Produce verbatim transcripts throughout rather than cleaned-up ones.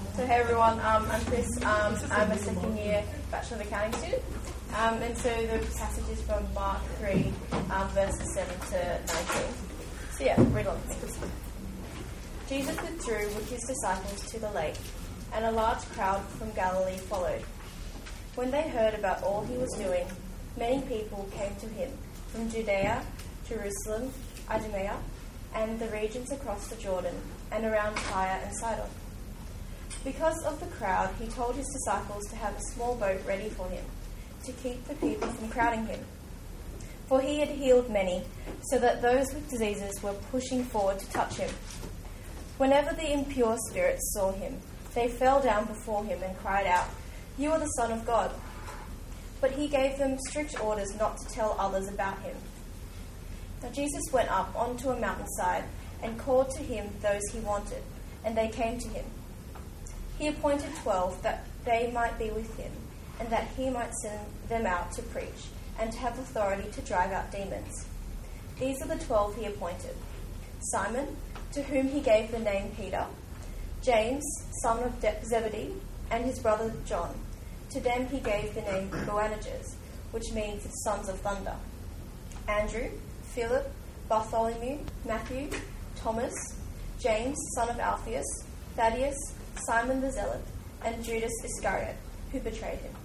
So hey everyone, um, I'm Chris. Um, I'm a second year Bachelor of Accounting student. Um, and so the passage is from Mark three, um, verses seven to nineteen. So yeah, read along with me. Jesus withdrew with his disciples to the lake, and a large crowd from Galilee followed. When they heard about all he was doing, many people came to him from Judea, Jerusalem, Idumea, and the regions across the Jordan, and around Tyre and Sidon. Because of the crowd, he told his disciples to have a small boat ready for him, to keep the people from crowding him. For he had healed many, so that those with diseases were pushing forward to touch him. Whenever the impure spirits saw him, they fell down before him and cried out, "You are the Son of God." But he gave them strict orders not to tell others about him. Now Jesus went up onto a mountainside and called to him those he wanted, and they came to him. He appointed twelve that they might be with him, and that he might send them out to preach, and to have authority to drive out demons. These are the twelve he appointed: Simon, to whom he gave the name Peter, James, son of De- Zebedee, and his brother John. To them he gave the name Boanerges, which means sons of thunder. Andrew, Philip, Bartholomew, Matthew, Thomas, James, son of Alphaeus, Thaddeus, Simon the Zealot, and Judas Iscariot, who betrayed him.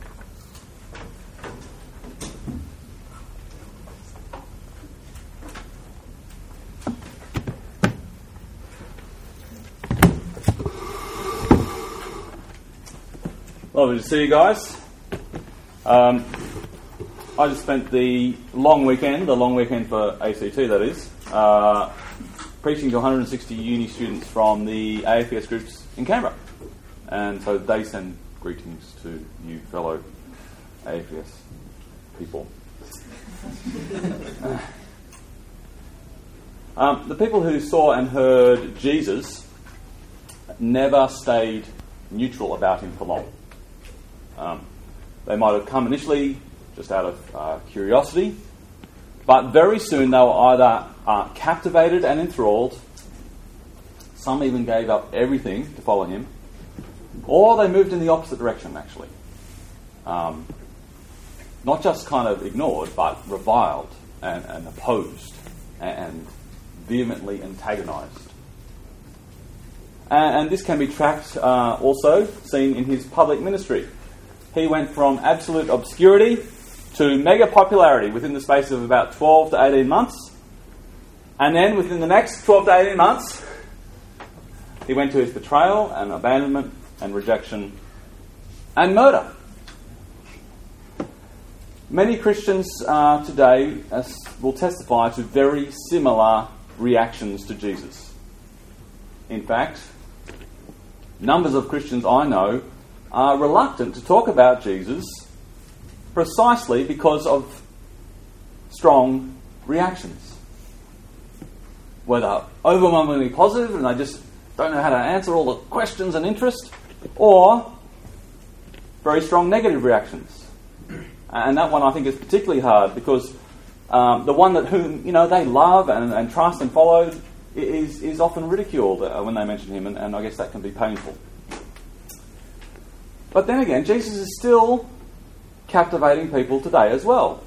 Lovely to see you guys. Um, I just spent the long weekend, the long weekend for A C T that is, uh, preaching to one hundred sixty uni students from the A F E S groups in Canberra. And so they send greetings to you fellow A F E S people. um, the people who saw and heard Jesus never stayed neutral about him for long. Um, they might have come initially just out of uh, curiosity, but very soon they were either uh, captivated and enthralled, some even gave up everything to follow him, or they moved in the opposite direction, actually. Um, not just kind of ignored, but reviled and, and opposed and vehemently antagonised. And, and this can be tracked uh, also, seen in his public ministry. He went from absolute obscurity to mega popularity within the space of about twelve to eighteen months. And then within the next twelve to eighteen months, he went to his betrayal and abandonment and rejection and murder. Many Christians uh, today uh, will testify to very similar reactions to Jesus. In fact, numbers of Christians I know are reluctant to talk about Jesus precisely because of strong reactions. Whether overwhelmingly positive and they just don't know how to answer all the questions and interest, or very strong negative reactions. And that one I think is particularly hard because um, the one that whom you know they love and, and trust and follow is is often ridiculed uh, when they mention him, and, and I guess that can be painful. But then again, Jesus is still captivating people today as well.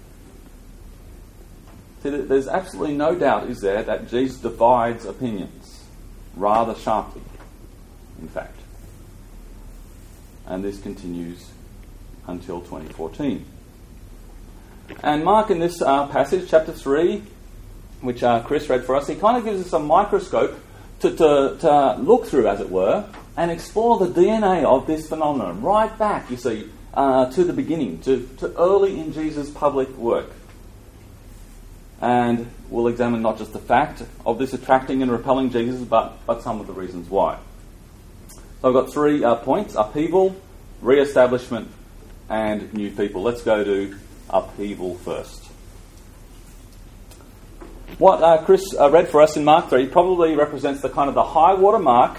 See, there's absolutely no doubt, is there, that Jesus divides opinions rather sharply, in fact. And this continues until twenty fourteen. And Mark, in this uh, passage, chapter three, which uh, Chris read for us, he kind of gives us a microscope to, to, to look through, as it were, and explore the D N A of this phenomenon, right back, you see, uh, to the beginning, to, to early in Jesus' public work. And we'll examine not just the fact of this attracting and repelling Jesus, but, but some of the reasons why. So I've got three uh, points: upheaval, re-establishment, and new people. Let's go to upheaval first. What uh, Chris uh, read for us in Mark three probably represents the kind of the high water mark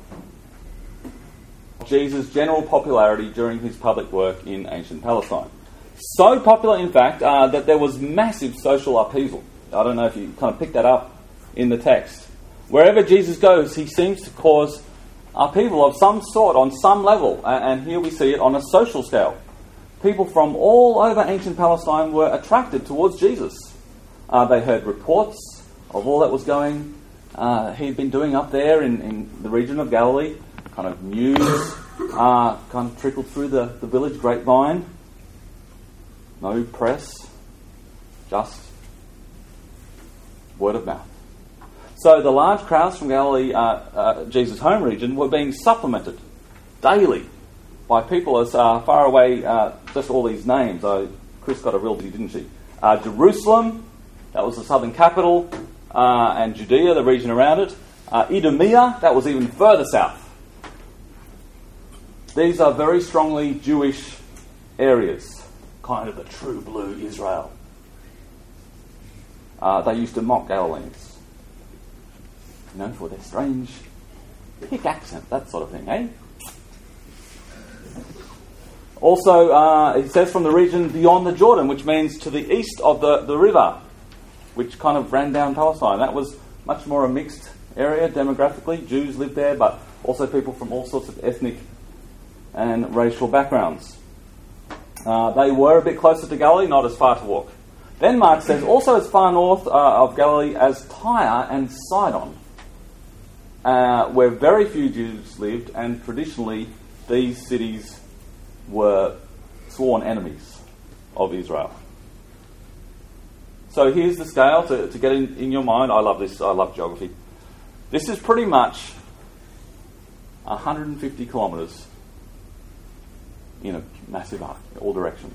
Jesus' general popularity during his public work in ancient Palestine. So popular, in fact, uh, that there was massive social upheaval. I don't know if you kind of picked that up in the text. Wherever Jesus goes, he seems to cause are people of some sort on some level, and here we see it on a social scale. People from all over ancient Palestine were attracted towards Jesus. Uh, they heard reports of all that was going uh, he'd been doing up there in, in the region of Galilee. Kind of news uh, kind of trickled through the, the village grapevine. No press, just word of mouth. So the large crowds from Galilee, uh, uh, Jesus' home region, were being supplemented daily by people as uh, far away, uh, just all these names. Uh, Chris got a real busy, didn't she? Uh, Jerusalem, that was the southern capital, uh, and Judea, the region around it. Uh, Idumea, that was even further south. These are very strongly Jewish areas, kind of the true blue Israel. Uh, they used to mock Galileans, you know, for their strange thick accent, that sort of thing, eh? Also, uh, it says from the region beyond the Jordan, which means to the east of the, the river, which kind of ran down Palestine. That was much more a mixed area demographically. Jews lived there, but also people from all sorts of ethnic and racial backgrounds. Uh, they were a bit closer to Galilee, not as far to walk. Then Mark says, also as far north uh, of Galilee as Tyre and Sidon, uh, where very few Jews lived, and traditionally these cities were sworn enemies of Israel. So here's the scale to, to get in, in your mind. I love this. I love geography. This is pretty much one hundred fifty kilometres in a massive arc, all directions,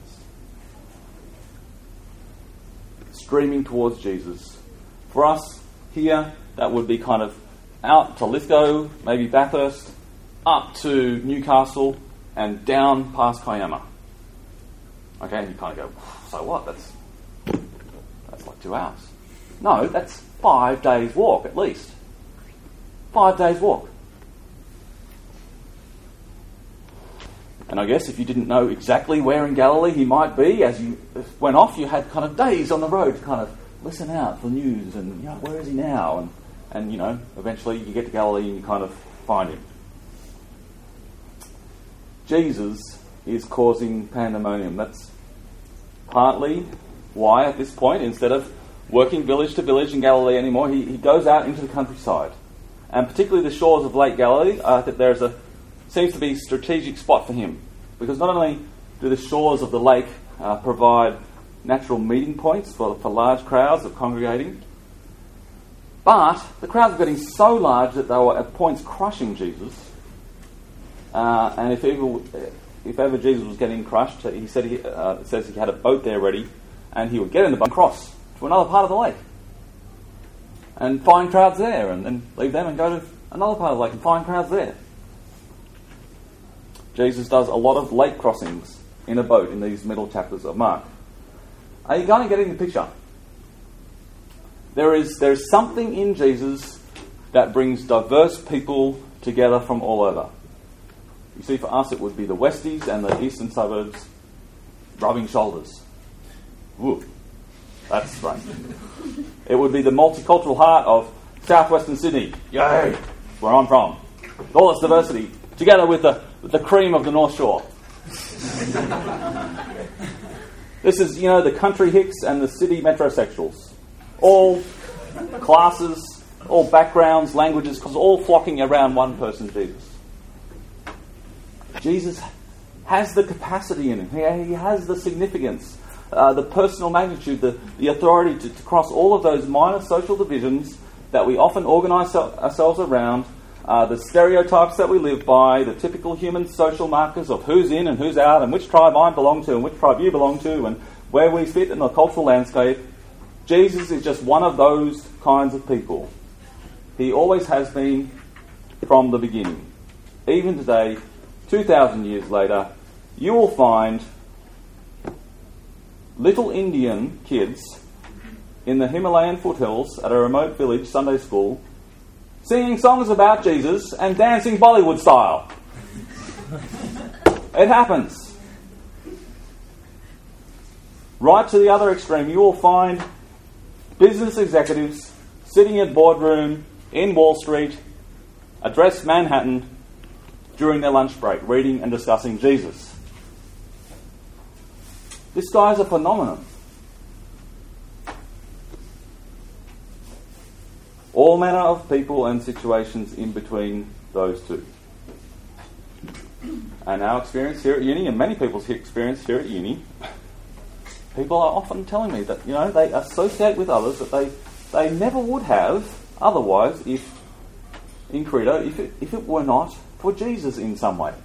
streaming towards Jesus. For us here, that would be kind of out to Lithgow, maybe Bathurst, up to Newcastle, and down past Kiama. Okay, and you kind of go, so what? That's that's like two hours. No, that's five days' walk at least. Five days' walk. And I guess if you didn't know exactly where in Galilee he might be, as you went off, you had kind of days on the road to kind of listen out for news and, you know, where is he now? And, and you know, eventually you get to Galilee and you kind of find him. Jesus is causing pandemonium. That's partly why at this point, instead of working village to village in Galilee anymore, he, he goes out into the countryside. And particularly the shores of Lake Galilee, uh, that there's a seems to be a strategic spot for him. Because not only do the shores of the lake uh, provide natural meeting points for, for large crowds of congregating, but the crowds were getting so large that they were at points crushing Jesus. Uh, and if ever, if ever Jesus was getting crushed, he said he, uh, it says he had a boat there ready, and he would get in the boat and cross to another part of the lake and find crowds there, and then leave them and go to another part of the lake and find crowds there. Jesus does a lot of lake crossings in a boat in these middle chapters of Mark. Are you kind of getting the picture? There is there is something in Jesus that brings diverse people together from all over. You see, for us it would be the Westies and the eastern suburbs rubbing shoulders. Woo, that's right. It would be the multicultural heart of southwestern Sydney. Yay! Where I'm from. With all its diversity. Together with the with the cream of the North Shore. This is, you know, the country hicks and the city metrosexuals. All classes, all backgrounds, languages, because all flocking around one person, Jesus. Jesus has the capacity in him. He, he has the significance, uh, the personal magnitude, the, the authority to, to cross all of those minor social divisions that we often organise ourselves around, uh, the stereotypes that we live by, the typical human social markers of who's in and who's out, and which tribe I belong to and which tribe you belong to, and where we fit in the cultural landscape. Jesus is just one of those kinds of people. He always has been from the beginning. Even today, two thousand years later, you will find little Indian kids in the Himalayan foothills at a remote village Sunday school singing songs about Jesus and dancing Bollywood style. It happens. Right to the other extreme, you will find business executives sitting at boardroom in Wall Street, address Manhattan, during their lunch break, reading and discussing Jesus. This guy's a phenomenon. All manner of people and situations in between those two. And our experience here at uni, and many people's experience here at uni, people are often telling me that, you know, they associate with others that they, they never would have otherwise if, in Credo, if it, if it were not for Jesus in some way.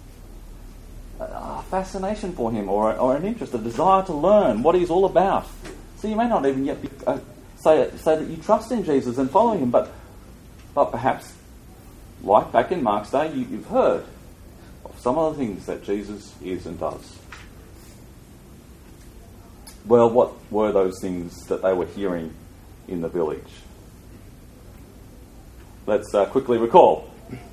A fascination for him, or, or an interest, a desire to learn what he's all about. So you may not even yet be, uh, say, say that you trust in Jesus and follow him, but, but perhaps, like back in Mark's day, you, you've heard of some of the things that Jesus is and does. Well, what were those things that they were hearing in the village? Let's uh, quickly recall.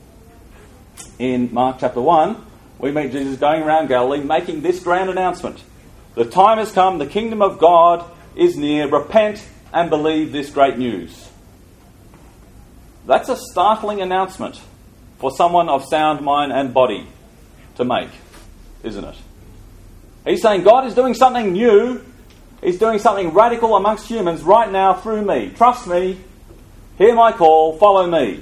In Mark chapter one, we meet Jesus going around Galilee making this grand announcement. The time has come, the kingdom of God is near, repent and believe this great news. That's a startling announcement for someone of sound mind and body to make, isn't it? He's saying God is doing something new. He's doing something radical amongst humans right now through me. Trust me. Hear my call. Follow me.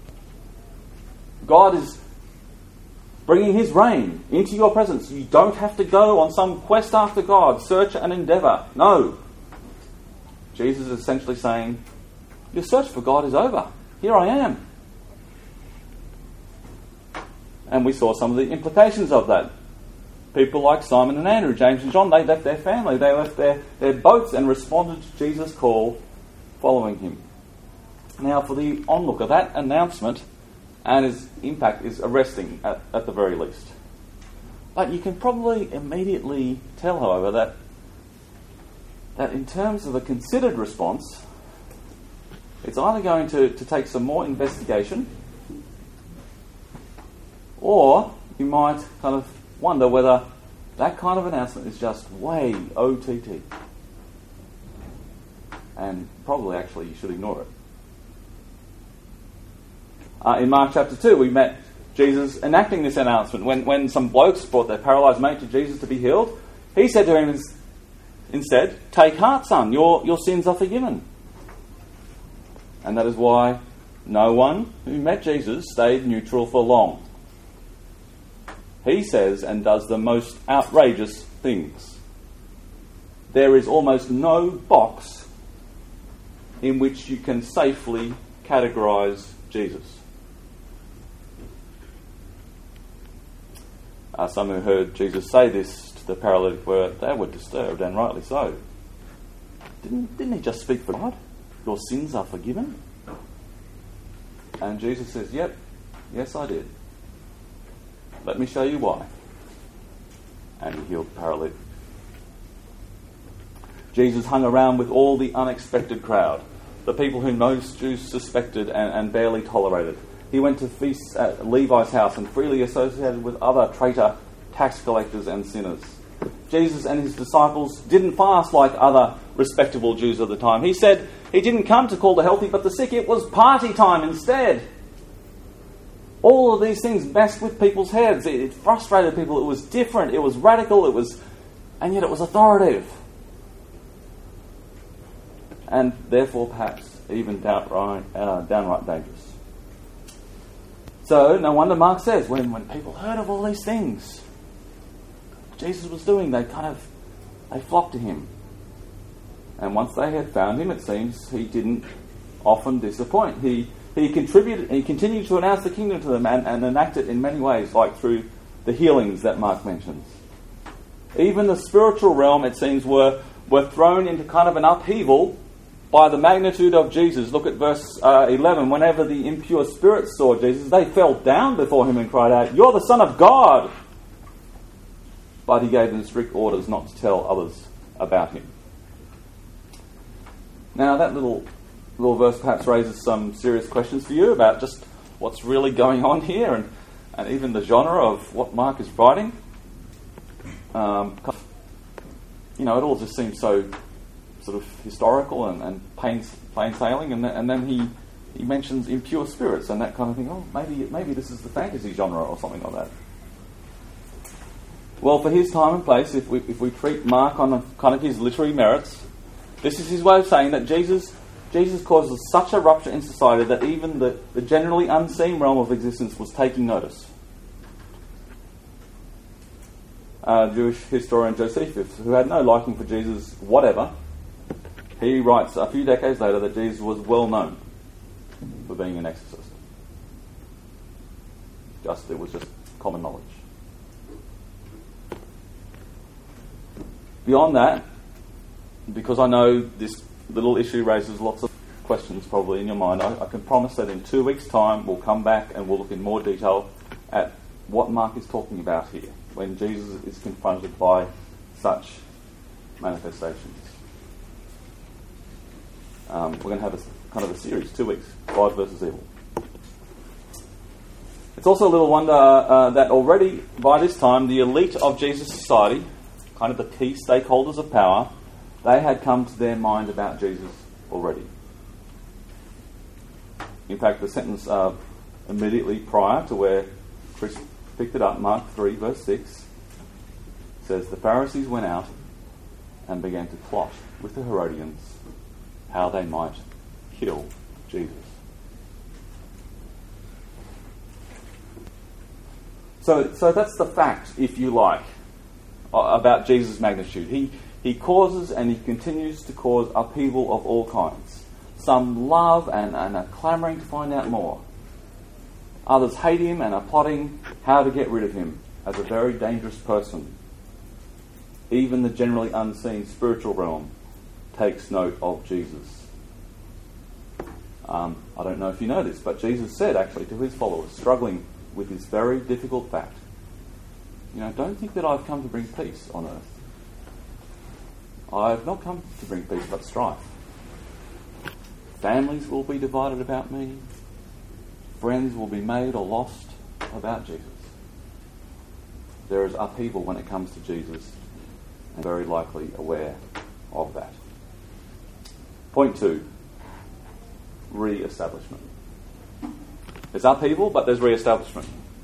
God is bringing his reign into your presence. You don't have to go on some quest after God, search and endeavour. No. Jesus is essentially saying, your search for God is over. Here I am. And we saw some of the implications of that. People like Simon and Andrew, James and John, they left their family, they left their, their boats and responded to Jesus' call, following him. Now, for the onlooker, that announcement and its impact is arresting at, at the very least. But you can probably immediately tell, however, that that in terms of a considered response, it's either going to, to take some more investigation, or you might kind of wonder whether that kind of announcement is just way O T T. And probably actually you should ignore it. Uh, in Mark chapter two, we met Jesus enacting this announcement. When, when some blokes brought their paralysed mate to Jesus to be healed, he said to him instead, take heart, son, your, your sins are forgiven. And that is why no one who met Jesus stayed neutral for long. He says and does the most outrageous things. There is almost no box in which you can safely categorise Jesus. Uh, some who heard Jesus say this to the paralytic were, they were disturbed, and rightly so. Didn't, didn't he just speak for God? Your sins are forgiven? And Jesus says, yep, yes I did. Let me show you why. And he healed the paralytic. Jesus hung around with all the unexpected crowd, the people whom most Jews suspected and, and barely tolerated. He went to feasts at Levi's house and freely associated with other traitor tax collectors and sinners. Jesus and his disciples didn't fast like other respectable Jews of the time. He said he didn't come to call the healthy but the sick. It was party time instead. All of these things messed with people's heads. It, it frustrated people. It was different. It was radical. It was, and yet it was authoritative. And therefore perhaps even downright, uh, downright dangerous. So, no wonder Mark says, when, when people heard of all these things Jesus was doing, they kind of, they flocked to him. And once they had found him, it seems he didn't often disappoint. He he contributed, he continued to announce the kingdom to them and, and enact it in many ways, like through the healings that Mark mentions. Even the spiritual realm, it seems, were, were thrown into kind of an upheaval by the magnitude of Jesus. Look at verse uh, eleven. Whenever the impure spirits saw Jesus, they fell down before him and cried out, "You're the Son of God!" But he gave them strict orders not to tell others about him. Now that little little verse perhaps raises some serious questions for you about just what's really going on here, and, and even the genre of what Mark is writing. Um, you know, it all just seems so sort of historical and, and plain, plain sailing, and, th- and then he he mentions impure spirits and that kind of thing. Oh, maybe maybe this is the fantasy genre or something like that. Well, for his time and place, if we if we treat Mark on a, kind of his literary merits, this is his way of saying that Jesus Jesus causes such a rupture in society that even the, the generally unseen realm of existence was taking notice. Uh, Jewish historian Josephus, who had no liking for Jesus whatever, he writes a few decades later that Jesus was well known for being an exorcist. Just it was just common knowledge. Beyond that, because I know this little issue raises lots of questions probably in your mind, I, I can promise that in two weeks' time we'll come back and we'll look in more detail at what Mark is talking about here when Jesus is confronted by such manifestations. Um, we're going to have a kind of a series, two weeks, God versus evil. It's also a little wonder uh, that already by this time the elite of Jesus' society, kind of the key stakeholders of power, they had come to their mind about Jesus already. In fact, the sentence uh, immediately prior to where Chris picked it up, Mark three, verse six, says, the Pharisees went out and began to plot with the Herodians how they might kill Jesus. So, so that's the fact, if you like, about Jesus' magnitude. He he causes and he continues to cause upheaval of all kinds. Some love and, and are clamouring to find out more. Others hate him and are plotting how to get rid of him as a very dangerous person. Even the generally unseen spiritual realm takes note of Jesus. Um, I don't know if you know this, but Jesus said actually to his followers, struggling with this very difficult fact, you know, don't think that I've come to bring peace on earth. I have not come to bring peace but strife. Families will be divided about me. Friends will be made or lost about Jesus. There is upheaval when it comes to Jesus, and very likely aware of that. Point two, re-establishment. There's upheaval, but there's re-establishment.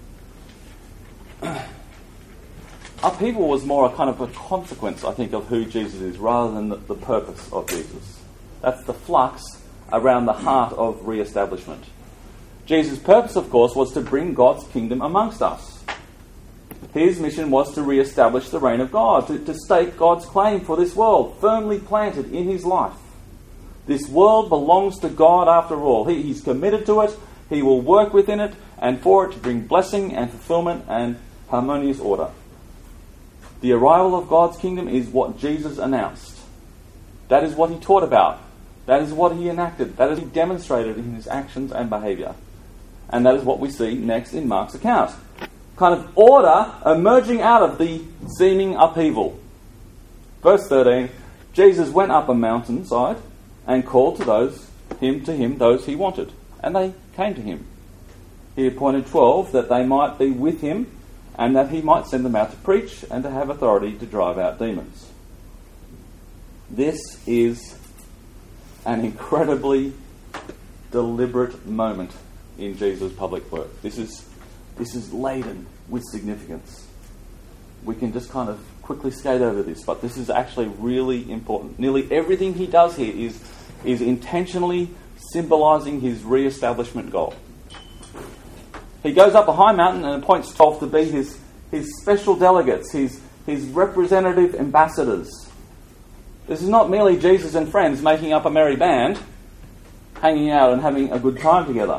Upheaval was more a kind of a consequence, I think, of who Jesus is, rather than the, the purpose of Jesus. That's the flux around the heart of re-establishment. Jesus' purpose, of course, was to bring God's kingdom amongst us. His mission was to re-establish the reign of God, to, to stake God's claim for this world, firmly planted in his life. This world belongs to God after all. He, he's committed to it, he will work within it, and for it to bring blessing and fulfillment and harmonious order. The arrival of God's kingdom is what Jesus announced. That is what he taught about. That is what he enacted. That is what he demonstrated in his actions and behaviour. And that is what we see next in Mark's account. Kind of order emerging out of the seeming upheaval. Verse thirteen, Jesus went up a mountainside and called to those him to him those he wanted, and they came to him. He appointed twelve that they might be with him, and that he might send them out to preach and to have authority to drive out demons. This is an incredibly deliberate moment in Jesus' public work. This is this is laden with significance. We can just kind of quickly skate over this, but this is actually really important. Nearly everything he does here is, is intentionally symbolising his re-establishment goal. He goes up a high mountain and appoints twelve to be his, his special delegates, his, his representative ambassadors. This is not merely Jesus and friends making up a merry band, hanging out and having a good time together.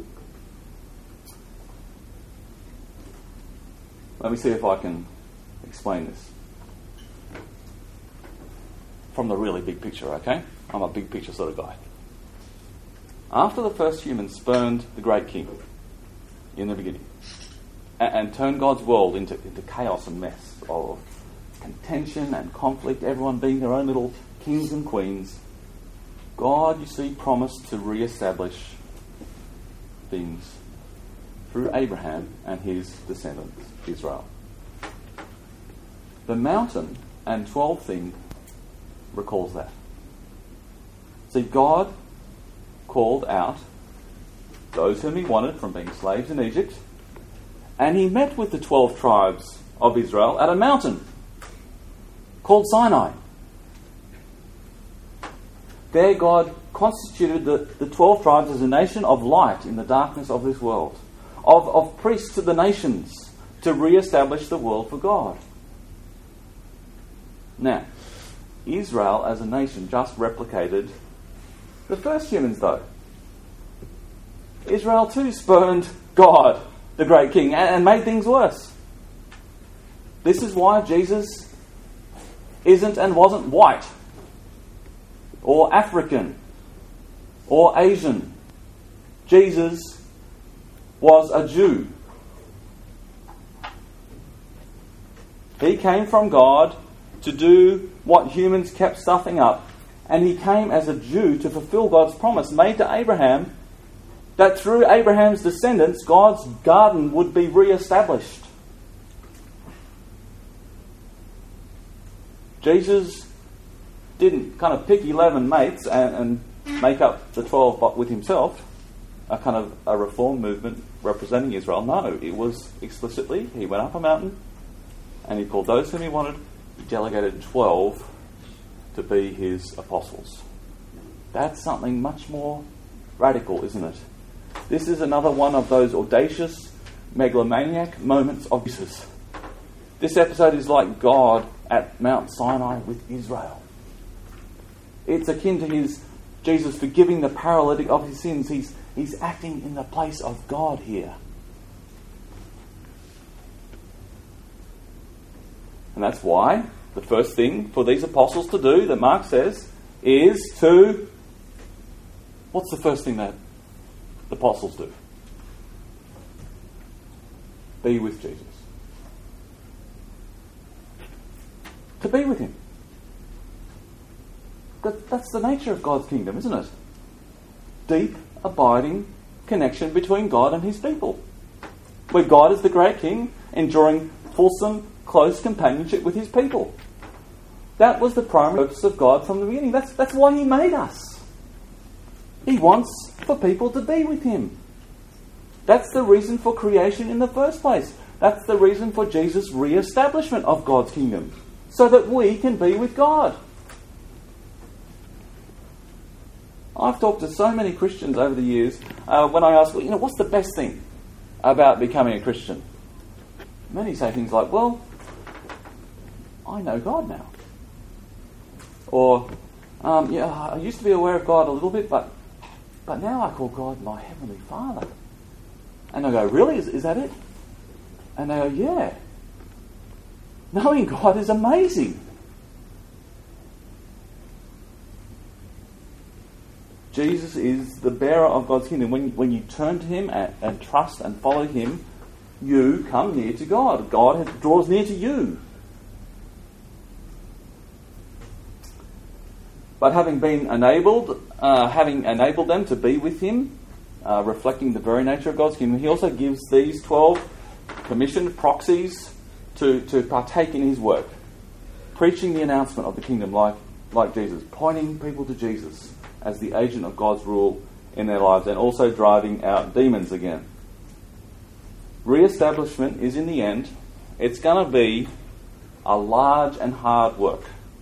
Let me see if I can explain this from the really big picture, okay? I'm a big picture sort of guy. After the first humans spurned the great king in the beginning and, and turned God's world into, into chaos and mess of contention and conflict, everyone being their own little kings and queens, God, you see, promised to re-establish things through Abraham and his descendants, Israel. The mountain and twelve thing recalls that. See, God called out those whom he wanted from being slaves in Egypt, and he met with the twelve tribes of Israel at a mountain called Sinai. There God constituted the, the twelve tribes as a nation of light in the darkness of this world, of, of priests to the nations, to re-establish the world for God. Now, Israel as a nation just replicated the first humans, though. Israel too spurned God, the great king, and, and made things worse. This is why Jesus isn't and wasn't white, or African, or Asian. Jesus was a Jew. He came from God to do what humans kept stuffing up, and he came as a Jew to fulfill God's promise made to Abraham that through Abraham's descendants God's garden would be re-established. Jesus didn't kind of pick eleven mates and, and make up the twelve with himself, a kind of a reform movement representing Israel. No, it was explicitly, he went up a mountain and he called those whom he wanted. He delegated twelve to be his apostles. That's something much more radical, isn't it? This is another one of those audacious, megalomaniac moments of Jesus. This episode is like God at Mount Sinai with Israel. It's akin to his Jesus forgiving the paralytic of his sins. He's, he's acting in the place of God here. And that's why the first thing for these apostles to do, that Mark says, is to... What's the first thing that the apostles do? Be with Jesus. To be with him. That, that's the nature of God's kingdom, isn't it? Deep, abiding connection between God and his people. Where God is the great king, enjoying fulsome, close companionship with his people. That was the primary purpose of God from the beginning. That's, that's why he made us. He wants for people to be with him. That's the reason for creation in the first place. That's the reason for Jesus' re-establishment of God's kingdom. So that we can be with God. I've talked to so many Christians over the years uh, when I ask, well, you know, what's the best thing about becoming a Christian? Many say things like, well, I know God now. Or, um, yeah, I used to be aware of God a little bit, but but now I call God my Heavenly Father. And I go, really? Is, is that it? And they go, yeah. Knowing God is amazing. Jesus is the bearer of God's kingdom. When, when you turn to him and, and trust and follow him, you come near to God. God draws near to you. But having been enabled, uh, having enabled them to be with him, uh, reflecting the very nature of God's kingdom, he also gives these twelve commissioned proxies to, to partake in his work, preaching the announcement of the kingdom like, like Jesus, pointing people to Jesus as the agent of God's rule in their lives, and also driving out demons again. Re-establishment is, in the end, it's going to be a large and hard work.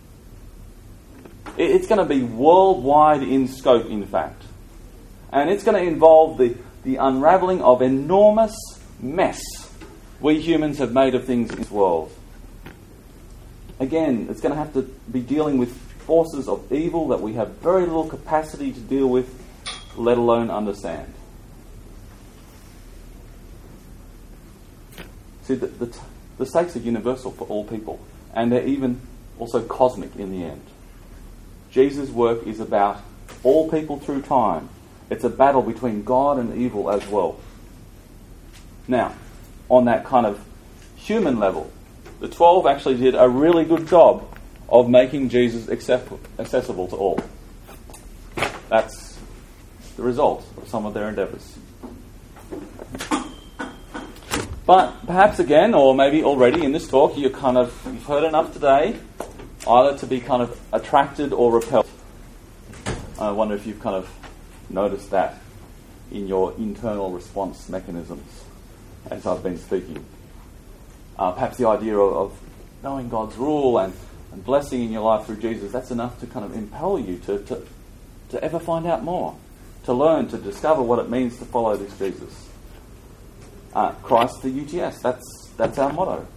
It's going to be worldwide in scope, in fact. And it's going to involve the, the unravelling of enormous mess we humans have made of things in this world. Again, it's going to have to be dealing with forces of evil that we have very little capacity to deal with, let alone understand. See, the, the, the stakes are universal for all people, and they're even also cosmic in the end. Jesus' work is about all people through time. It's a battle between God and evil as well. Now, on that kind of human level, the twelve actually did a really good job of making Jesus accessible to all. That's the result of some of their endeavours. But perhaps again, or maybe already in this talk, you're kind of, you've heard enough today, either to be kind of attracted or repelled. I wonder if you've kind of noticed that. in your internal response mechanisms as I've been speaking. Uh, perhaps the idea of, of knowing God's rule and, and blessing in your life through Jesus, that's enough to kind of impel you to, to, to ever find out more, to learn, to discover what it means to follow this Jesus. Uh, Christ the U T S, that's, that's our motto.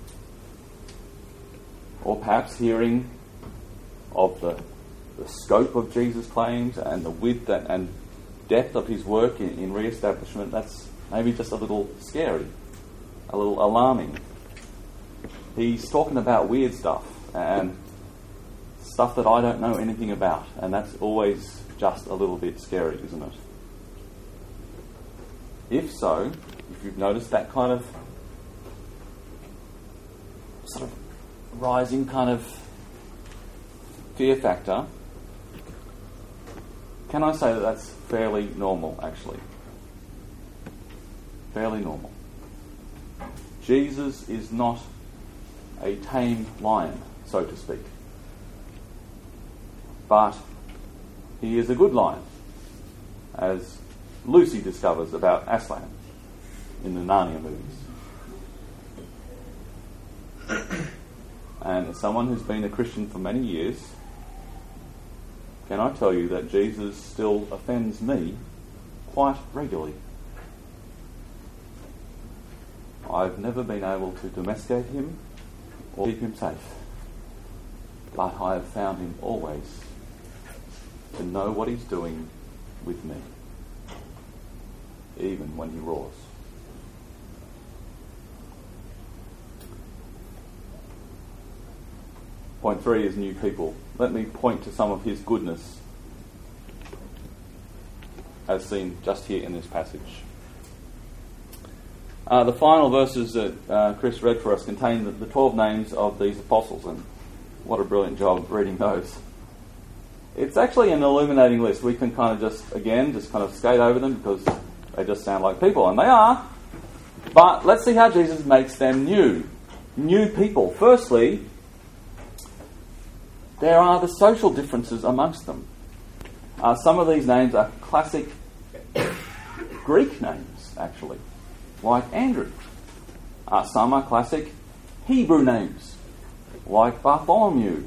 Or perhaps hearing of the, the scope of Jesus' claims and the width and, and depth of his work in, in re-establishment, that's maybe just a little scary, a little alarming. He's talking about weird stuff and stuff that I don't know anything about, and that's always just a little bit scary, isn't it? If so, if you've noticed that kind of sort of rising kind of fear factor, can I say that that's fairly normal, actually? Fairly normal. Jesus is not a tame lion, so to speak. But he is a good lion, as Lucy discovers about Aslan in the Narnia movies. And as someone who's been a Christian for many years, can I tell you that Jesus still offends me quite regularly. I've never been able to domesticate him or keep him safe, but I have found him always to know what he's doing with me, even when he roars. Point three is new people. Let me point to some of his goodness as seen just here in this passage. Uh, the final verses that uh, Chris read for us contain the, the twelve names of these apostles, and what a brilliant job reading those. It's actually an illuminating list. We can kind of just, again, just kind of skate over them because they just sound like people, and they are. But let's see how Jesus makes them new. New people. Firstly, there are the social differences amongst them. Uh, some of these names are classic Greek names, actually, like Andrew. Uh, some are classic Hebrew names, like Bartholomew.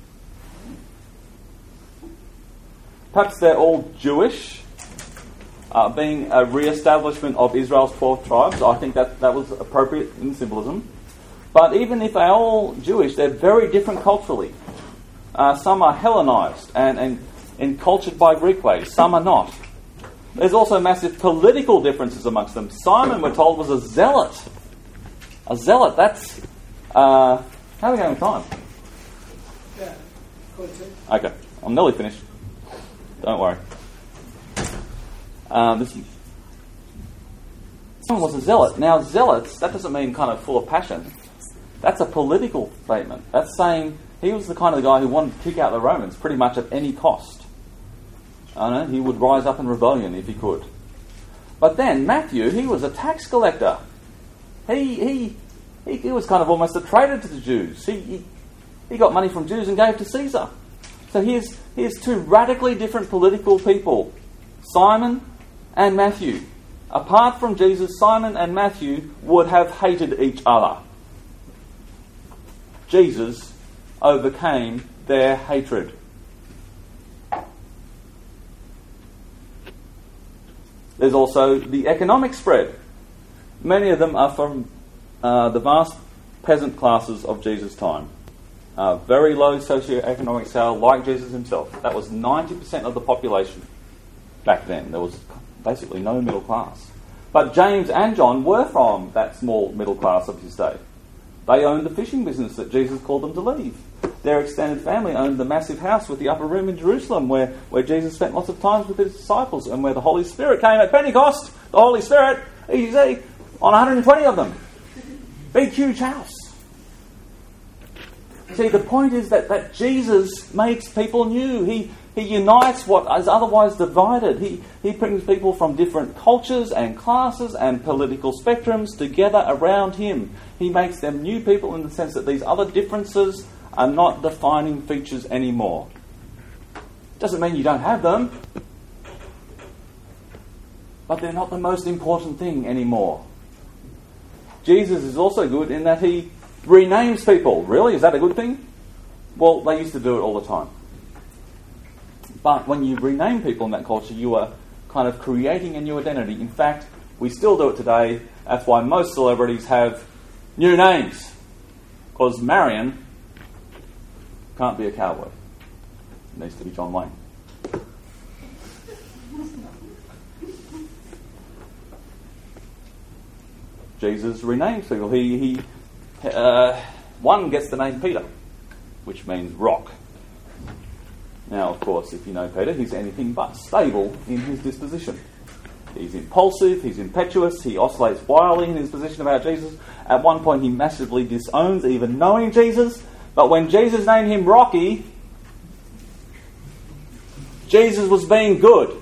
Perhaps they're all Jewish, uh, being a re-establishment of Israel's twelve tribes. I think that, that was appropriate in symbolism. But even if they're all Jewish, they're very different culturally. Uh, some are Hellenized and, and, and cultured by Greek ways. Some are not. There's also massive political differences amongst them. Simon, we're told, was a zealot. A zealot, that's... Uh, how are we going with time? Yeah, okay, I'm nearly finished. Don't worry. Um, this, Simon was a zealot. Now, zealots, that doesn't mean kind of full of passion. That's a political statement. That's saying he was the kind of guy who wanted to kick out the Romans pretty much at any cost. I know, he would rise up in rebellion if he could. But then Matthew, he was a tax collector. He he he, he was kind of almost a traitor to the Jews. He, he he got money from Jews and gave to Caesar. So here's here's two radically different political people, Simon and Matthew. Apart from Jesus, Simon and Matthew would have hated each other. Jesus overcame their hatred. There's also the economic spread. Many of them are from uh, the vast peasant classes of Jesus' time. Uh, very low socio-economic scale, like Jesus himself. That was ninety percent of the population back then. There was basically no middle class. But James and John were from that small middle class of his day. They owned the fishing business that Jesus called them to leave. Their extended family owned the massive house with the upper room in Jerusalem where, where Jesus spent lots of time with his disciples and where the Holy Spirit came at Pentecost. The Holy Spirit, easy, on one hundred twenty of them. Big, huge house. See, the point is that, that Jesus makes people new. He he unites what is otherwise divided. He, he brings people from different cultures and classes and political spectrums together around him. He makes them new people in the sense that these other differences are not defining features anymore. Doesn't mean you don't have them. but they're not the most important thing anymore. Jesus is also good in that he renames people. Really? Is that a good thing? Well, they used to do it all the time. But when you rename people in that culture, you are kind of creating a new identity. In fact, we still do it today. That's why most celebrities have new names. Because Marion can't be a cowboy. It needs to be John Wayne. Jesus renames people. He, he uh, one gets the name Peter, which means rock. Now, of course, if you know Peter, he's anything but stable in his disposition. He's impulsive, he's impetuous, he oscillates wildly in his position about Jesus. At one point, he massively disowns even knowing Jesus. But when Jesus named him Rocky, Jesus was being good.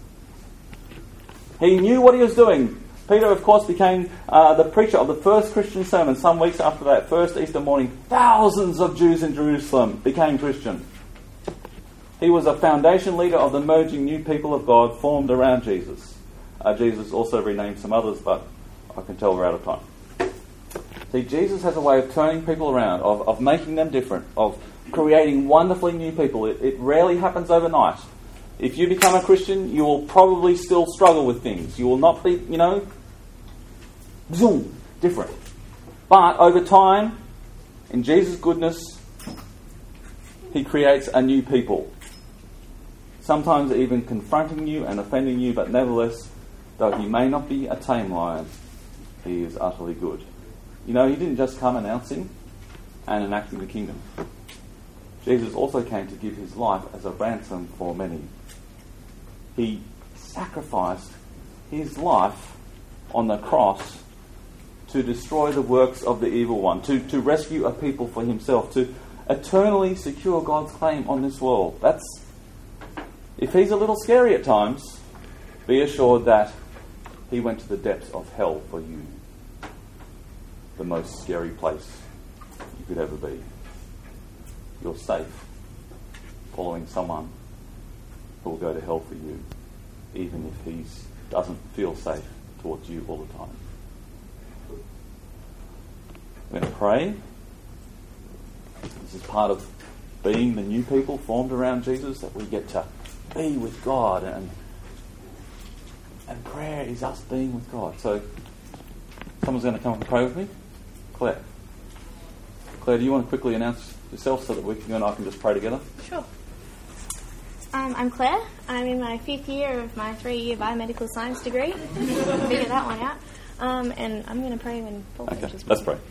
He knew what he was doing. Peter, of course, became uh, the preacher of the first Christian sermon. Some weeks after that first Easter morning, thousands of Jews in Jerusalem became Christian. He was a foundation leader of the emerging new people of God formed around Jesus. Uh, Jesus also renamed some others, but I can tell we're out of time. See, Jesus has a way of turning people around, of, of making them different, of creating wonderfully new people. It, it rarely happens overnight. If you become a Christian, you will probably still struggle with things. You will not be, you know, zoom, different. But over time, in Jesus' goodness, he creates a new people. Sometimes even confronting you and offending you, but nevertheless, though he may not be a tame lion, he is utterly good. You know, he didn't just come announcing and enacting the kingdom. Jesus also came to give his life as a ransom for many. He sacrificed his life on the cross to destroy the works of the evil one, to, to rescue a people for himself, to eternally secure God's claim on this world. That's, if he's a little scary at times, be assured that he went to the depths of hell for you. The most scary place you could ever be. You're safe following someone who will go to hell for you, even if he doesn't feel safe towards you all the time. We're going to pray. This is part of being the new people formed around Jesus, that we get to be with God, and and prayer is us being with God. So someone's going to come up and pray with me. Claire. Claire, do you want to quickly announce yourself so that we can, you and I can just pray together? Sure. Um, I'm Claire. I'm in my fifth year of my three-year biomedical science degree. Figure that one out. Um, and I'm going to pray when Paul Okay, finishes. let's pray.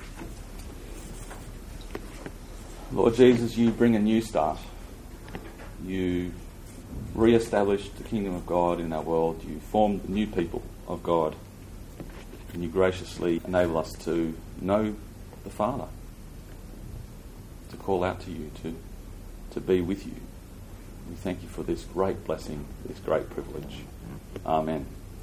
Lord Jesus, you bring a new start. You re-established the kingdom of God in our world. You formed the new people of God. And you graciously enable us to know the Father, to call out to you, to, to be with you. We thank you for this great blessing, this great privilege. Amen.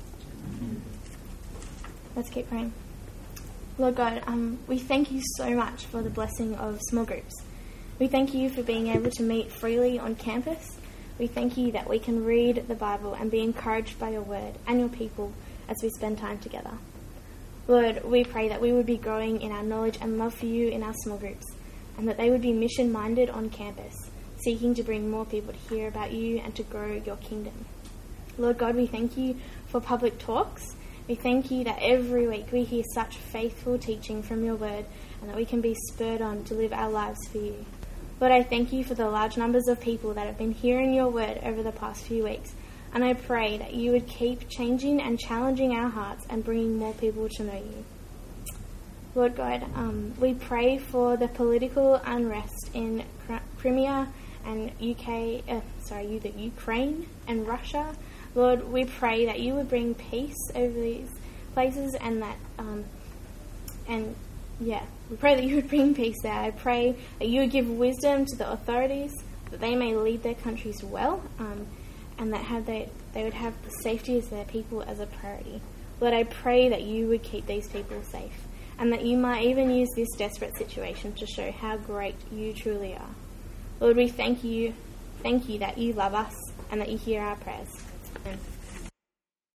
Let's keep praying. Lord God, um, we thank you so much for the blessing of small groups. We thank you for being able to meet freely on campus. We thank you that we can read the Bible and be encouraged by your word and your people as we spend time together. Lord, we pray that we would be growing in our knowledge and love for you in our small groups, and that they would be mission-minded on campus, seeking to bring more people to hear about you and to grow your kingdom. Lord God, we thank you for public talks. We thank you that every week we hear such faithful teaching from your word, and that we can be spurred on to live our lives for you. Lord, I thank you for the large numbers of people that have been hearing your word over the past few weeks, and I pray that you would keep changing and challenging our hearts and bringing more people to know you. Lord God, um, we pray for the political unrest in Crimea and U K, uh, sorry, the Ukraine and Russia. Lord, we pray that you would bring peace over these places, and that, um, and yeah, we pray that you would bring peace there. I pray that you would give wisdom to the authorities, that they may lead their countries well, um, and that have they, they would have the safety of their people as a priority. Lord, I pray that you would keep these people safe, and that you might even use this desperate situation to show how great you truly are. Lord, we thank you, thank you that you love us and that you hear our prayers. Amen.